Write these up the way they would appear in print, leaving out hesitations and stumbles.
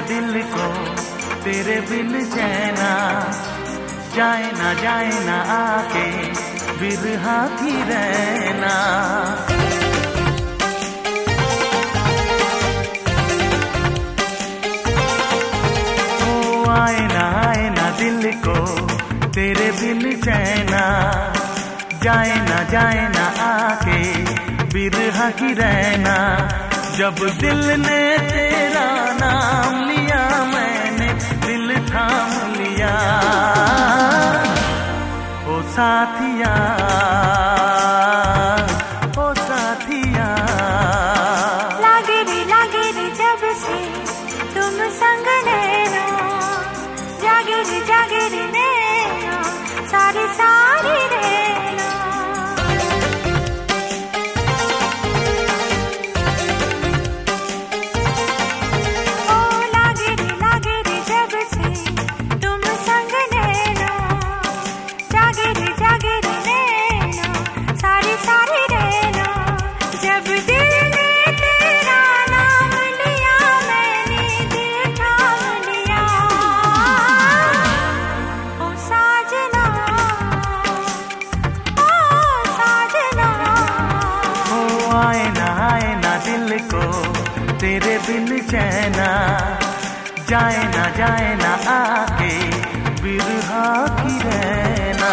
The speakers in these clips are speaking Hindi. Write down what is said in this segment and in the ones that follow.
दिल को तेरे बिन चैना, जाए ना आके बिरहा की रहना। आए ना दिल को तेरे बिन चैना, जाए ना आके बिरहा की रहना। जब दिल ने तेरा नाम लिया मैंने दिल थाम लिया। ओ साथिया, ओ साथिया, लागे रे जब से तुम संग रहना, जागे रे नैना सारी रहना। ओ लागे रे जब से तुम संग रहना, जागे रे नैना सारी रहना। जब दिल ने तेरा नाम लिया मैंने दिल थाम लिया। ओ साजना, ओ साजना, ओ आए ना दिल को तेरे बिन चैना, जाए ना आके बिरहा की रहना।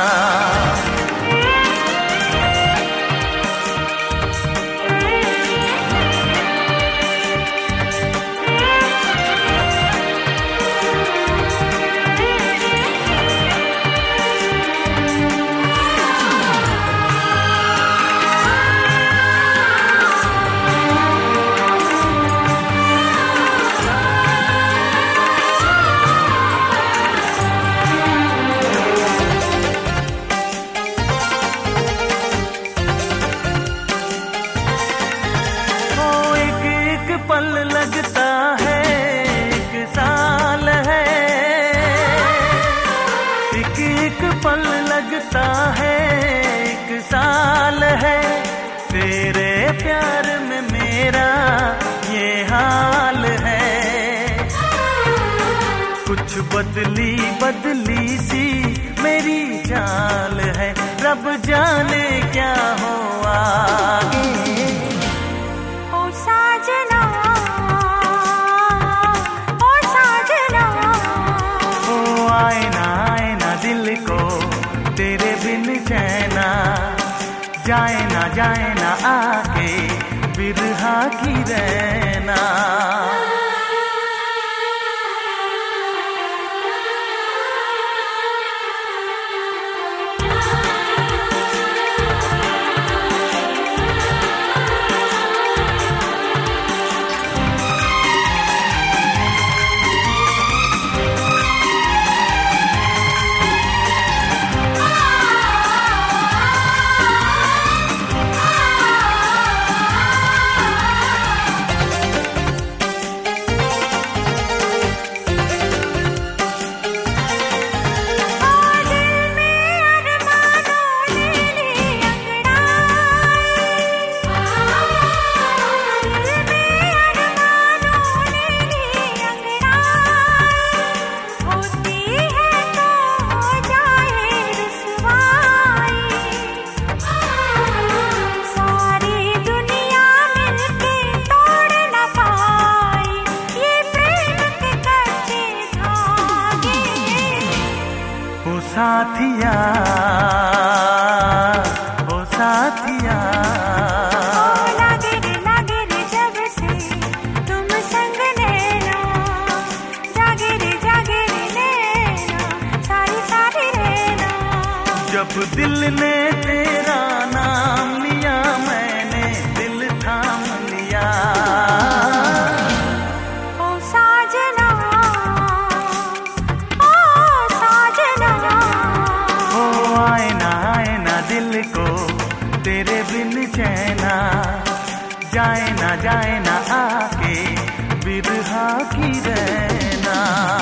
पल लगता है एक साल है, एक पल लगता है एक साल है। तेरे प्यार में मेरा ये हाल है। कुछ बदली सी मेरी चाल है, रब जाने क्या हो आगे। ओ साजना, ओ साजना, ओ आए ना दिल को तेरे बिन चैना, जाए ना आके बिरहा की रहना। साथिया, ओ साथिया, ओ लागे रे जब से तुम संग रहना, जागे रे नैना सारी रहना। जब दिल ने तेरा नाम लिया मैंने दिल थाम लिया। ओ साजना, ओ साजना, आए ना दिल को तेरे बिन चैना, जाए ना आके बिरहा की रहना।